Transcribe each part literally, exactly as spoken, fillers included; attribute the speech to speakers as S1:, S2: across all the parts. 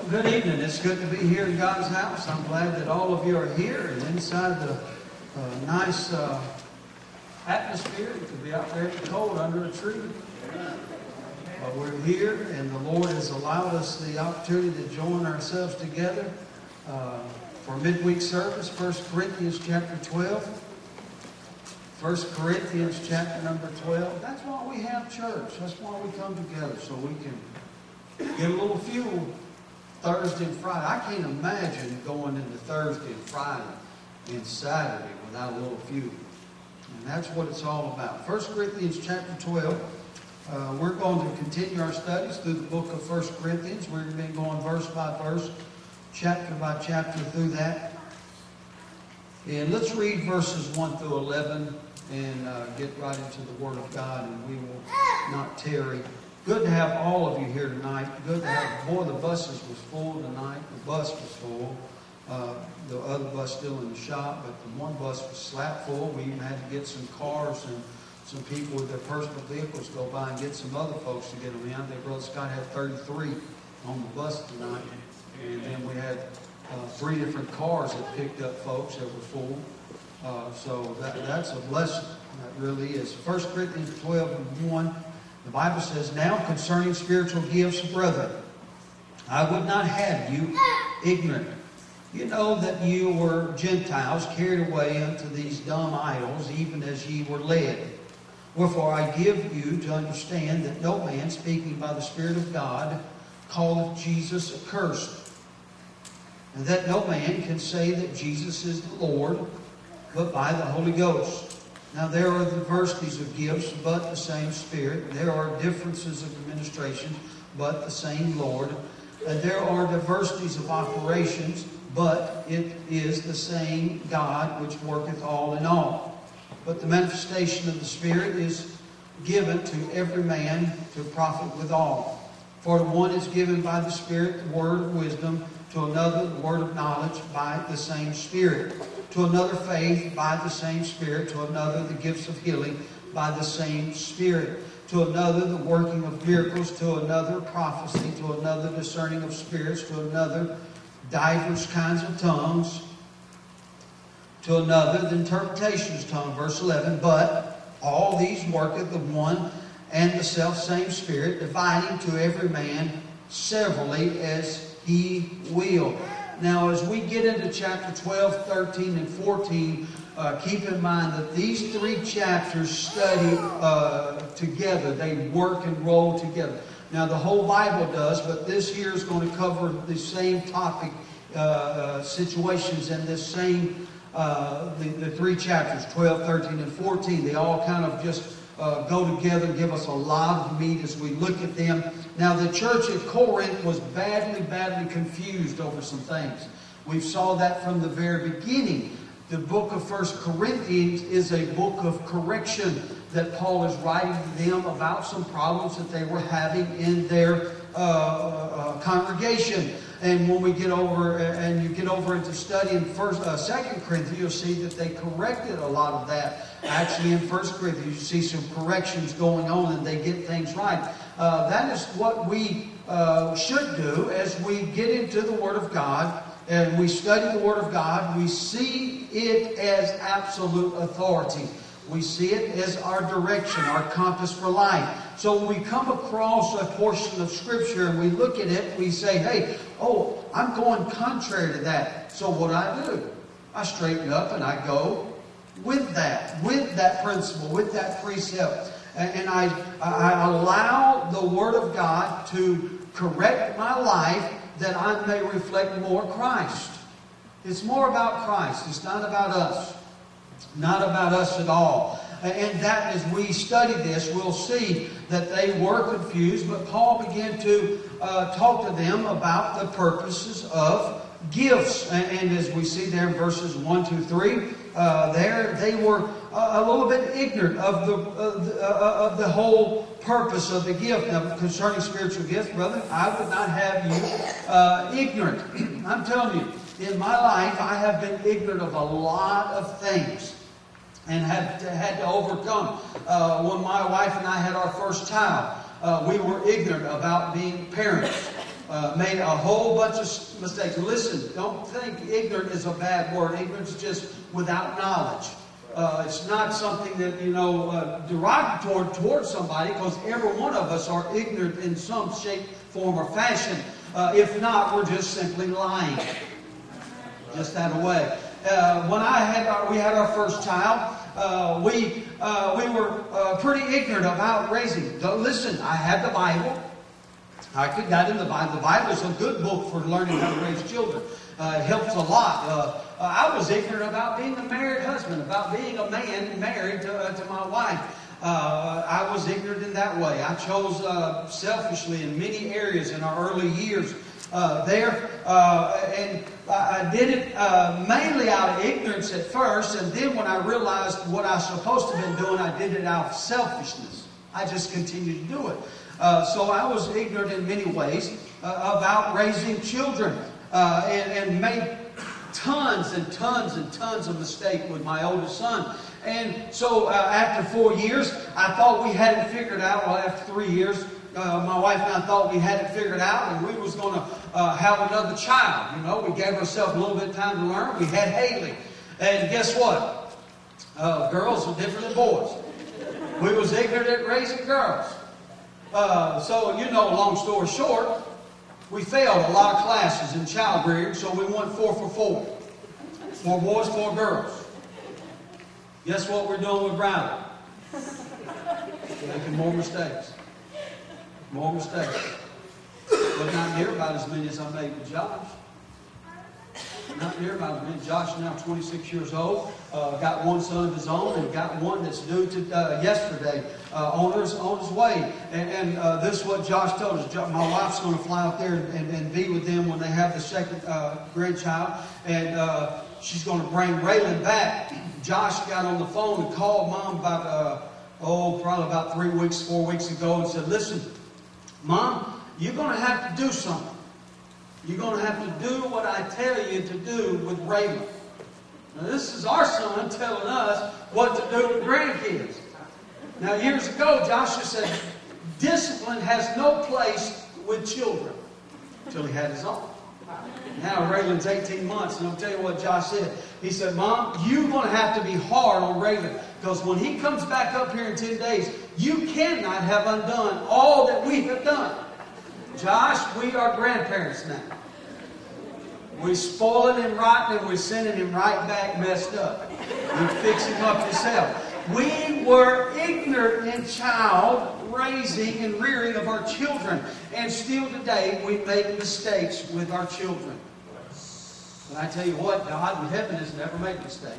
S1: Good evening. It's good to be here in God's house. I'm glad that all of you are here and inside the uh, nice uh, atmosphere. You could be out there in the cold under a tree. But we're here, and the Lord has allowed us the opportunity to join ourselves together uh, for midweek service. First Corinthians chapter twelve. First Corinthians chapter number twelve. That's why we have church. That's why we come together, so we can get a little fuel. Thursday and Friday. I can't imagine going into Thursday and Friday and Saturday without a little fuel. And that's what it's all about. First Corinthians chapter twelve. Uh, we're going to continue our studies through the book of First Corinthians. We're going to be going verse by verse, chapter by chapter through that. And let's read verses one through eleven and uh, get right into the Word of God, and we will not tarry. Good to have all of you here tonight. Good to have, boy, the buses was full tonight. The bus was full. Uh, the other bus still in the shop, but the one bus was slap full. We even had to get some cars and some people with their personal vehicles go by and get some other folks to get them in. Their brother Scott had thirty-three on the bus tonight. And then we had uh, three different cars that picked up folks that were full. Uh, so that, that's a blessing. That really is. First Corinthians twelve and one. The Bible says, "Now concerning spiritual gifts, brethren, I would not have you ignorant. You know that you were Gentiles carried away unto these dumb idols, even as ye were led. Wherefore I give you to understand that no man speaking by the Spirit of God calleth Jesus accursed, and that no man can say that Jesus is the Lord, but by the Holy Ghost. Now there are diversities of gifts, but the same Spirit. There are differences of administration, but the same Lord. And there are diversities of operations, but it is the same God which worketh all in all. But the manifestation of the Spirit is given to every man to profit withal. For to one is given by the Spirit the word of wisdom, to another the word of knowledge by the same Spirit, to another faith by the same Spirit, to another the gifts of healing by the same Spirit, to another the working of miracles, to another prophecy, to another discerning of spirits, to another divers kinds of tongues, to another the interpretations of tongues." Verse eleven, "But all these worketh the one and the selfsame Spirit, dividing to every man severally as He will." Now, as we get into chapter twelve, thirteen, and fourteen, uh, keep in mind that these three chapters study uh, together. They work and roll together. Now, the whole Bible does, but this here is going to cover the same topic uh, uh, situations and this same, uh, the, the three chapters, twelve, thirteen, and fourteen. They all kind of just Uh, go together and give us a lot of meat as we look at them. Now, the church at Corinth was badly, badly confused over some things. We saw that from the very beginning. The book of First Corinthians is a book of correction that Paul is writing to them about some problems that they were having in their uh, uh, congregation. And when we get over, and you get over into studying First, uh, Second Corinthians, you'll see that they corrected a lot of that. Actually, in First Corinthians, you see some corrections going on, and they get things right. Uh, that is what we uh, should do as we get into the Word of God and we study the Word of God. We see it as absolute authority. We see it as our direction, our compass for life. So when we come across a portion of Scripture and we look at it, we say, hey, oh, I'm going contrary to that. So what do I do? I straighten up and I go with that, with that principle, with that precept. And I, I allow the Word of God to correct my life that I may reflect more Christ. It's more about Christ. It's not about us. Not about us at all. And that as we study this, we'll see that they were confused, but Paul began to uh, talk to them about the purposes of gifts. And, and as we see there in verses one, two, three, uh, there they were a, a little bit ignorant of the, of the, uh, of the whole purpose of the gift. Now, concerning spiritual gifts, brother, I would not have you uh, ignorant. I'm telling you, in my life, I have been ignorant of a lot of things and have had to overcome. Uh, when my wife and I had our first child, uh, we were ignorant about being parents. uh, made a whole bunch of mistakes. Listen, don't think ignorant is a bad word. Ignorance is just without knowledge. Uh, it's not something that, you know, uh, derogatory towards somebody, because every one of us are ignorant in some shape, form, or fashion. Uh, if not, we're just simply lying. Just that way. Uh, when I had our, we had our first child, uh, we uh, we were uh, pretty ignorant about raising. Don't listen. I had the Bible. I could got in the Bible. The Bible is a good book for learning how to raise children. Uh, it helps a lot. Uh, uh, I was ignorant about being a married husband, about being a man married to, uh, to my wife. Uh, I was ignorant in that way. I chose uh, selfishly in many areas in our early years uh, there. Uh, and I did it uh, mainly out of ignorance at first. And then when I realized what I was supposed to have been doing, I did it out of selfishness. I just continued to do it. Uh, so I was ignorant in many ways uh, about raising children. Uh, and, and made tons and tons and tons of mistakes with my oldest son. And so uh, after four years, I thought we had it figured out. Well, after three years, uh, my wife and I thought we had it figured out, and we was going to uh, have another child. You know, we gave ourselves a little bit of time to learn. We had Haley. And guess what? Uh, girls are different than boys. We was ignorant at raising girls. Uh, so, you know, long story short, we failed a lot of classes in child rearing, so we went four for four. Four boys, four girls. Guess what we're doing with Bradley? Making more mistakes. More mistakes. But not near about as many as I made with Josh. Not near about as many. Josh is now twenty-six years old. Uh, got one son of his own, and got one that's due to uh, yesterday uh, on his on his way. And, and uh, this is what Josh told us. My wife's going to fly out there and, and be with them when they have the second uh, grandchild, and uh, she's going to bring Raylan back. Josh got on the phone and called Mom about uh, oh probably about three weeks, four weeks ago, and said, "Listen, Mom, you're going to have to do something. You're going to have to do what I tell you to do with Raylan." Now, this is our son telling us what to do with grandkids. Now, years ago, Joshua said, discipline has no place with children until he had his own. Now, Raylan's eighteen months, and I'll tell you what Josh said. He said, "Mom, you're going to have to be hard on Raylan, because when he comes back up here in ten days, you cannot have undone all that we have done." Josh, we are grandparents now. We're spoiling him rotten, and we're sending him right back messed up. We fix him up yourself. We were ignorant in child raising and rearing of our children. And still today, we make mistakes with our children. But I tell you what, God in heaven has never made a mistake.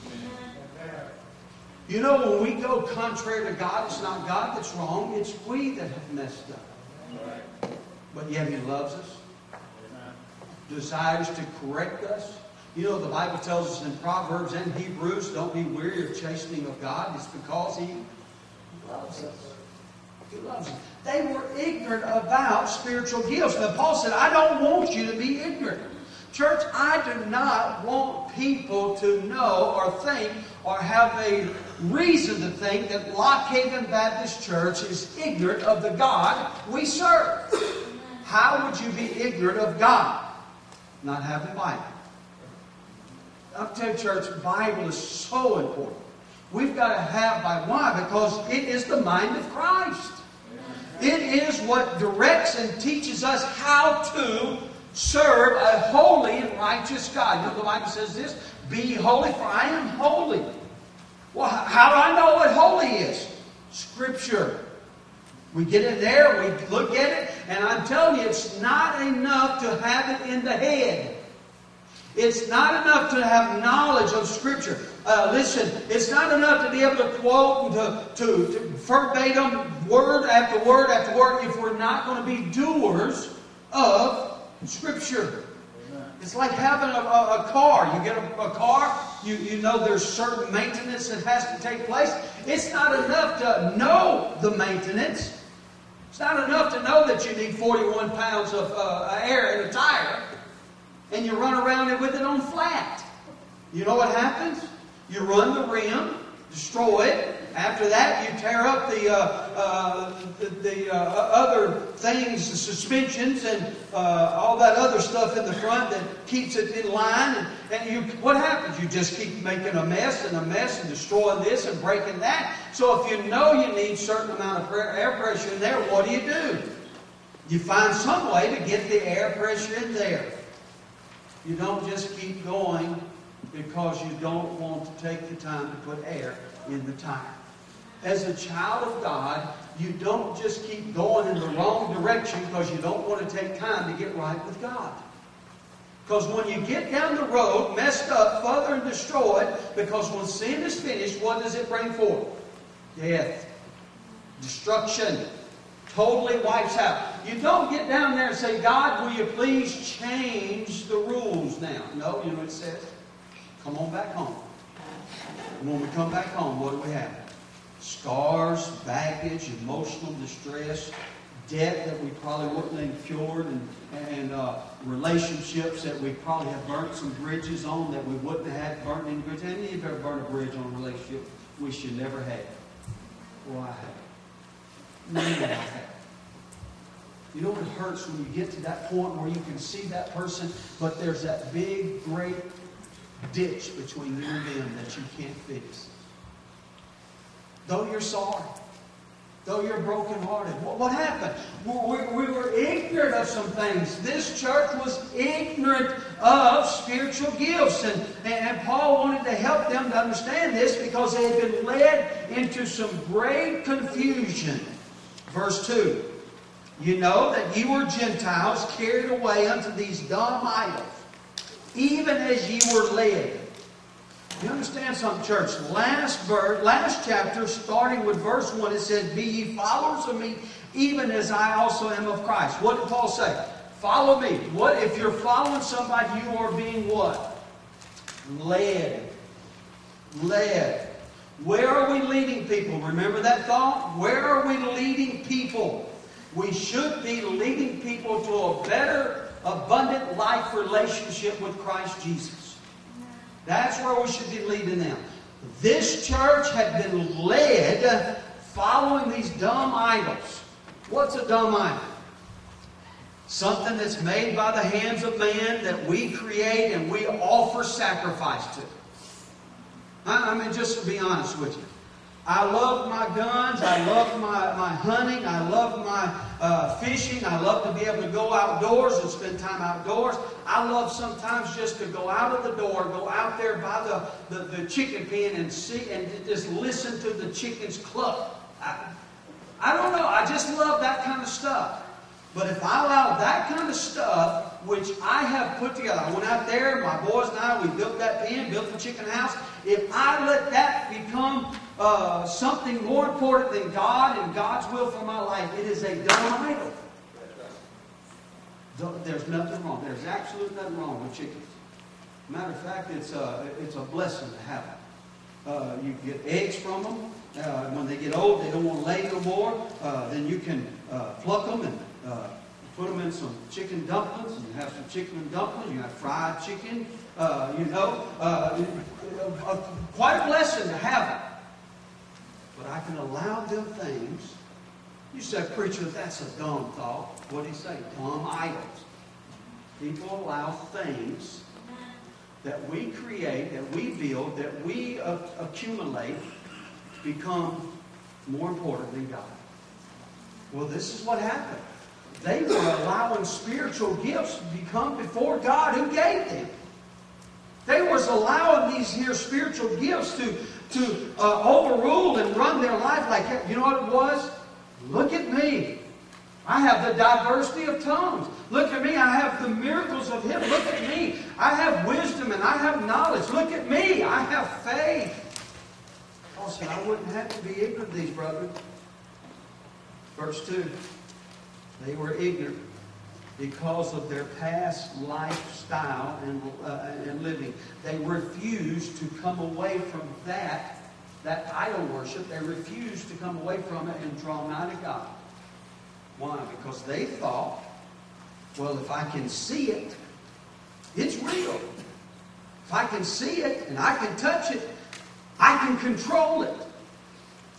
S1: You know, when we go contrary to God, it's not God that's wrong. It's we that have messed up. But yet He loves us. Desires to correct us. You know, the Bible tells us in Proverbs and Hebrews, don't be weary of chastening of God. It's because He loves us. He loves us. They were ignorant about spiritual gifts. Now, Paul said, I don't want you to be ignorant. Church, I do not want people to know or think or have a reason to think that Lock Haven Baptist Church is ignorant of the God we serve. How would you be ignorant of God? Not having Bible. I'll tell you, church, the Bible is so important. We've got to have Bible. Why? Because it is the mind of Christ. It is what directs and teaches us how to serve a holy and righteous God. You know, the Bible says this, be ye holy, for I am holy. Well, how do I know what holy is? Scripture. We get in there, we look at it, and I'm telling you, it's not enough to have it in the head. It's not enough to have knowledge of Scripture. Uh, listen, it's not enough to be able to quote and to, to, to verbatim, word after word after word, if we're not going to be doers of Scripture. It's like having a, a, a car. You get a, a car, you, you know there's certain maintenance that has to take place. It's not enough to know the maintenance. It's not enough to know that you need forty-one pounds of uh, air in a tire and you run around it with it on flat. You know what happens? You run the rim, destroy it, After that, you tear up the uh, uh, the, the uh, other things, the suspensions, and uh, all that other stuff in the front that keeps it in line. And, and you, what happens? You just keep making a mess and a mess and destroying this and breaking that. So if you know you need a certain amount of air pressure in there, what do you do? You find some way to get the air pressure in there. You don't just keep going because you don't want to take the time to put air in the tire. As a child of God, you don't just keep going in the wrong direction because you don't want to take time to get right with God. Because when you get down the road, messed up, further and destroyed, because when sin is finished, what does it bring forth? Death. Destruction. Totally wipes out. You don't get down there and say, God, will you please change the rules now? No, you know what it says? Come on back home. And when we come back home, what do we have? Scars, baggage, emotional distress, debt that we probably wouldn't have cured, and, and uh, relationships that we probably have burnt some bridges on that we wouldn't have had burnt any bridges. Any of you ever burned a bridge on a relationship we should never have? Well, I have. Many of us have. You know it hurts when you get to that point where you can see that person, but there's that big, great ditch between you and them that you can't fix. Though you're sorry, though you're brokenhearted, what, what happened? We, we, we were ignorant of some things. This church was ignorant of spiritual gifts, and, and Paul wanted to help them to understand this because they had been led into some great confusion. Verse two. You know that you were Gentiles carried away unto these dumb idols, even as ye were led. You understand something, church? Last verse, last chapter, starting with verse one, it said, Be ye followers of me, even as I also am of Christ. What did Paul say? Follow me. What if you're following somebody, you are being what? Led. Led. Where are we leading people? Remember that thought? Where are we leading people? We should be leading people to a better, abundant life relationship with Christ Jesus. That's where we should be leading them. This church had been led following these dumb idols. What's a dumb idol? Something that's made by the hands of man that we create and we offer sacrifice to. I mean, just to be honest with you. I love my guns. I love my, my hunting. I love my uh, fishing. I love to be able to go outdoors and spend time outdoors. I love sometimes just to go out of the door, go out there by the, the, the chicken pen and see and just listen to the chickens cluck. I, I don't know. I just love that kind of stuff. But if I allow that kind of stuff, which I have put together, I went out there, my boys and I, we built that pen, built the chicken house. If I let that become uh, something more important than God and God's will for my life, it is a dumb idol. There's nothing wrong. There's absolutely nothing wrong with chickens. Matter of fact, it's a, it's a blessing to have them. Uh, you get eggs from them. Uh, when they get old, they don't want to lay no more. Uh, then you can uh, pluck them and uh, put them in some chicken dumplings. And you have some chicken and dumplings. You have fried chicken. Uh, you know, uh, uh, quite a blessing to have them. But I can allow them things. You say, preacher, that's a dumb thought. What do you say? Dumb idols. People allow things that we create, that we build, that we uh, accumulate, become more important than God. Well, this is what happened. They were allowing spiritual gifts to become before God who gave them. They was allowing these here spiritual gifts to, to uh, overrule and run their life like, you know what it was? Look at me. I have the diversity of tongues. Look at me. I have the miracles of Him. Look at me. I have wisdom and I have knowledge. Look at me. I have faith. Paul said, I wouldn't have to be ignorant of these, brethren. Verse two. They were ignorant because of their past lifestyle and, uh, and living. They refused to come away from that, that idol worship. They refused to come away from it and draw nigh to God. Why? Because they thought, well, if I can see it, it's real. If I can see it and I can touch it, I can control it.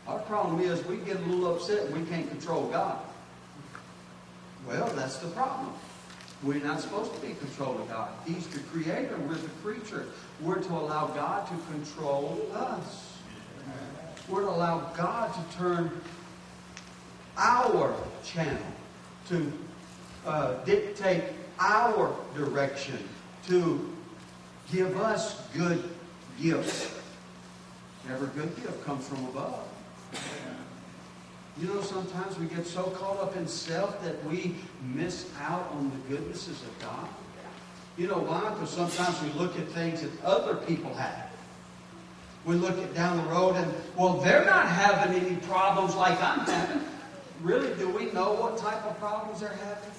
S1: Our problem is we get a little upset and we can't control God. Well, that's the problem. We're not supposed to be controlling God. He's the creator. We're the creature. We're to allow God to control us. We're to allow God to turn our channel, to uh, dictate our direction, to give us good gifts. Every good gift comes from above. You know, sometimes we get so caught up in self that we miss out on the goodnesses of God. You know why? Because sometimes we look at things that other people have. We look at down the road and, well, they're not having any problems like I'm having. Really, do we know what type of problems they're having?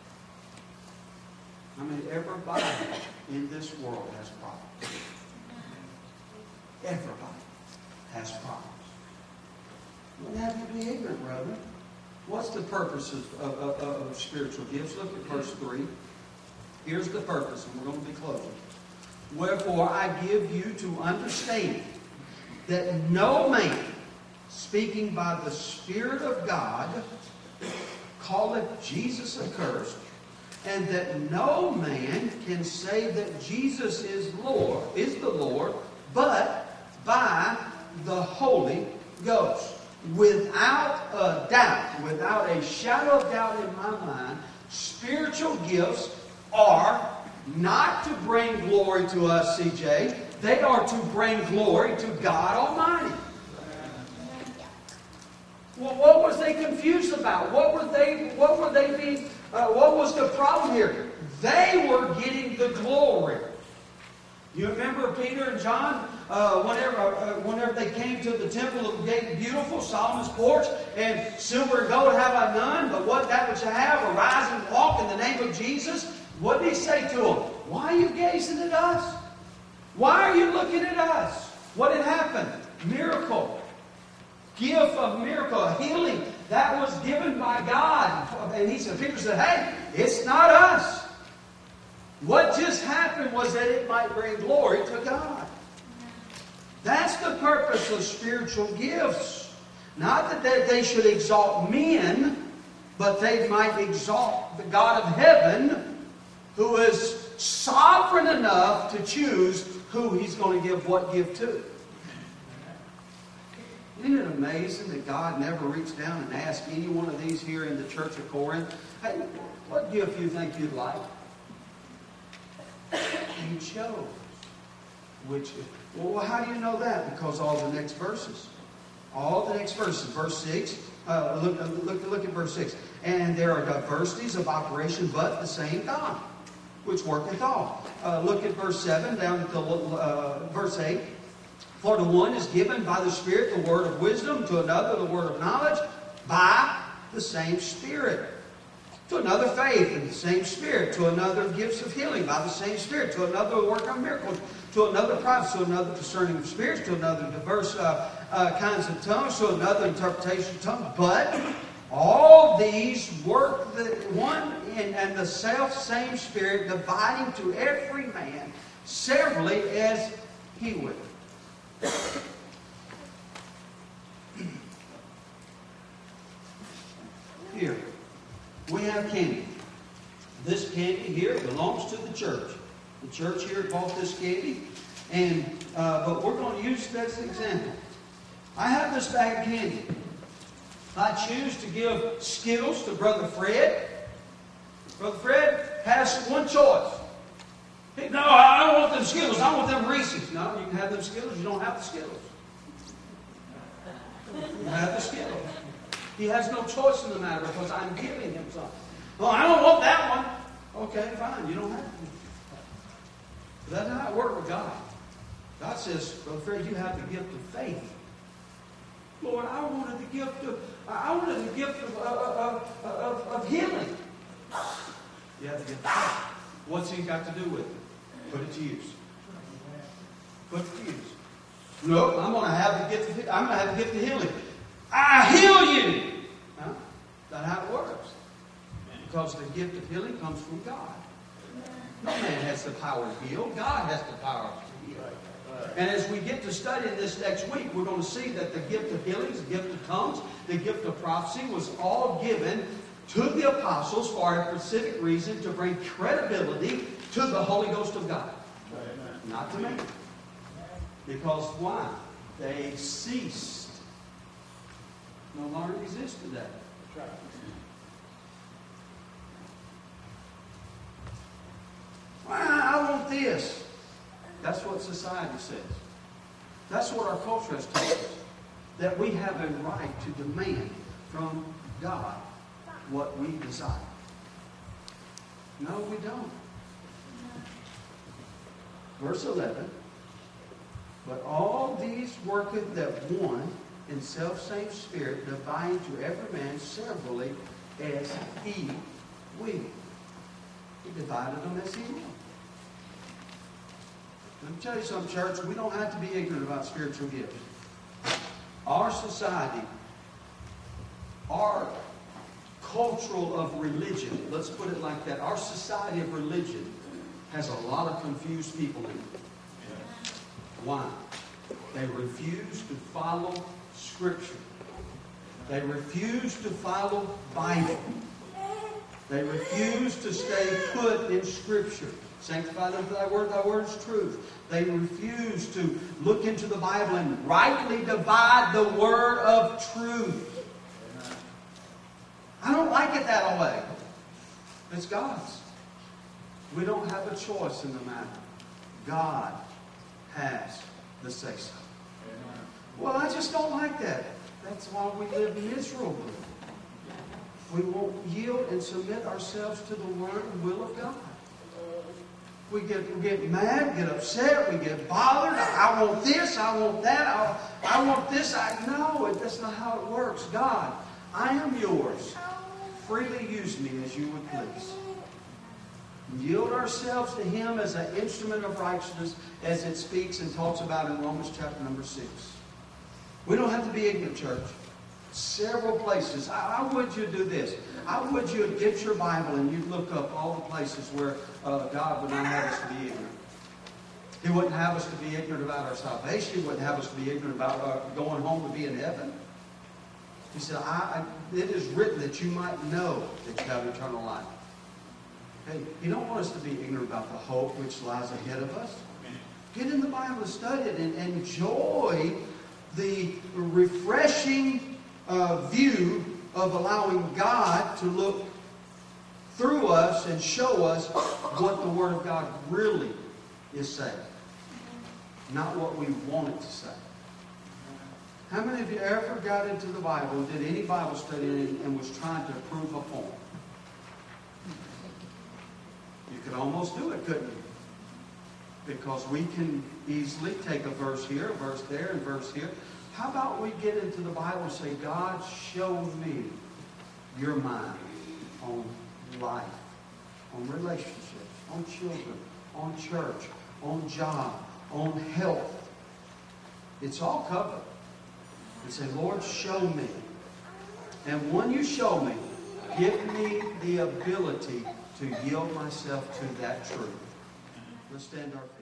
S1: I mean, everybody in this world has problems. Everybody has problems. Don't have to be ignorant, brother. What's the purpose of, of, of, of spiritual gifts? Look at verse three. Here's the purpose, and we're going to be closing. Wherefore I give you to understand that no man, speaking by the Spirit of God, calleth Jesus accursed, and that no man can say that Jesus is Lord, is the Lord, but by the Holy Ghost. Without a doubt, without a shadow of doubt in my mind, spiritual gifts are not to bring glory to us, C J. They are to bring glory to God Almighty. Well, what was they confused about? What were they? What were they being? Uh, what was the problem here? They were getting the glory. You remember Peter and John? Uh, whenever, uh, whenever they came to the temple of the beautiful Solomon's porch, and silver and gold have I none, but what that which I have, arise and walk in the name of Jesus. What did he say to them? Why are you gazing at us? Why are you looking at us? What had happened? Miracle. Gift of miracle, a healing that was given by God. And he said, Peter said, hey, it's not us. What just happened was that it might bring glory to God. That's the purpose of spiritual gifts. Not that they, they should exalt men, but they might exalt the God of heaven, who is sovereign enough to choose who He's going to give what gift to. Isn't it amazing that God never reached down and asked any one of these here in the church of Corinth, hey, what gift do you think you'd like? He chose. Which, well, how do you know that? Because all the next verses. All the next verses. Verse six. Uh, look, look, look at verse six. And there are diversities of operation, but the same God, which worketh all. Uh, look at verse seven, down to uh, verse eight. For to one is given by the Spirit the word of wisdom, to another the word of knowledge, by the same Spirit. To another faith in the same Spirit. To another gifts of healing by the same Spirit. To another work of miracles. To another prophets. To another discerning of spirits. To another diverse uh, uh, kinds of tongues. To another interpretation of tongues. But all these work the one in, and the self same Spirit, dividing to every man severally as He will. Here, we have candy. This candy here belongs to the church. The church here bought this candy, and uh, but we're going to use it as an example. I have this bag of candy. I choose to give Skittles to Brother Fred. Brother Fred has one choice. He, no, I don't want them Skittles. I want them Reese's. No, you can have them Skittles. You don't have the Skittles. You have the Skittles. He has no choice in the matter because I'm giving him something. Well, I don't want that one. Okay, fine. You don't have to. But that's not how it works with God. God says, Brother Fred, you have the gift of faith. Lord, I wanted the gift of, I wanted the gift of, of, of, of healing. You have the gift of faith. What's He got to do with it? Put it to use. Put it to use. No, I'm going to have the gift of, I'm going to have the gift of healing. I heal you. Huh? That's how it works. Because the gift of healing comes from God. No man has the power to heal. God has the power to heal. And as we get to studying this next week, we're going to see that the gift of healings, the gift of tongues, the gift of prophecy was all given to the apostles for a specific reason, to bring credibility to the Holy Ghost of God. Not to me. Because why? They ceased. No longer exist today. Well, I want this. That's what society says. That's what our culture has told us. That we have a right to demand from God what we desire. No, we don't. Verse eleven. But all these worketh that one in self-same spirit, dividing to every man severally as he will. He divided them as he will. Let me tell you something, church. We don't have to be ignorant about spiritual gifts. Our society, our cultural of religion, let's put it like that, our society of religion has a lot of confused people in it. Why? They refuse to follow Scripture. They refuse to follow Bible. They refuse to stay put in Scripture. Sanctify them for thy word, thy word is truth. They refuse to look into the Bible and rightly divide the word of truth. I don't like it that way. It's God's. We don't have a choice in the matter. God has the say-so. Well, I just don't like that. That's why we live miserably. We won't yield and submit ourselves to the word and will of God. We get, we get mad, get upset, we get bothered. I want this, I want that, I, I want this. I No, that's not how it works. God, I am yours. Freely use me as you would please. Yield ourselves to Him as an instrument of righteousness, as it speaks and talks about in Romans chapter number six. We don't have to be ignorant, church. Several places. I, I would you do this. I would you get your Bible and you look up all the places where uh, God would not have us to be ignorant. He wouldn't have us to be ignorant about our salvation. He wouldn't have us to be ignorant about uh, going home to be in heaven. He said, I, I, it is written that you might know that you have eternal life. Hey, He don't want us to be ignorant about the hope which lies ahead of us. Get in the Bible and study it and enjoy the refreshing uh, view of allowing God to look through us and show us what the Word of God really is saying. Not what we want it to say. How many of you ever got into the Bible and did any Bible study and, and was trying to prove a point? You could almost do it, couldn't you? Because we can easily take a verse here, a verse there, and a verse here. How about we get into the Bible and say, God, show me your mind on life, on relationships, on children, on church, on job, on health. It's all covered. And say, Lord, show me. And when you show me, give me the ability to yield myself to that truth. Let's stand our feet.